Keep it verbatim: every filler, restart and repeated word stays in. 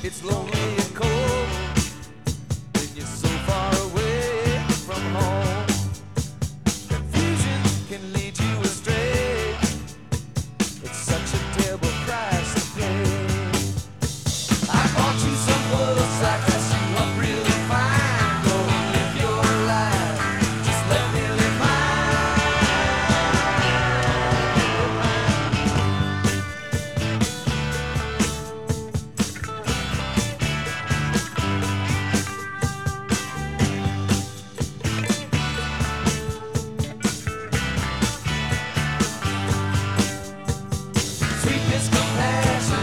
It's lonely and cold when you're so far away from home. Confusion can lead you astray. It's such a terrible price to pay. I bought you some clothes, I dress you up really fine. Go and live your life, just let me live mine. Sweetness, compassion.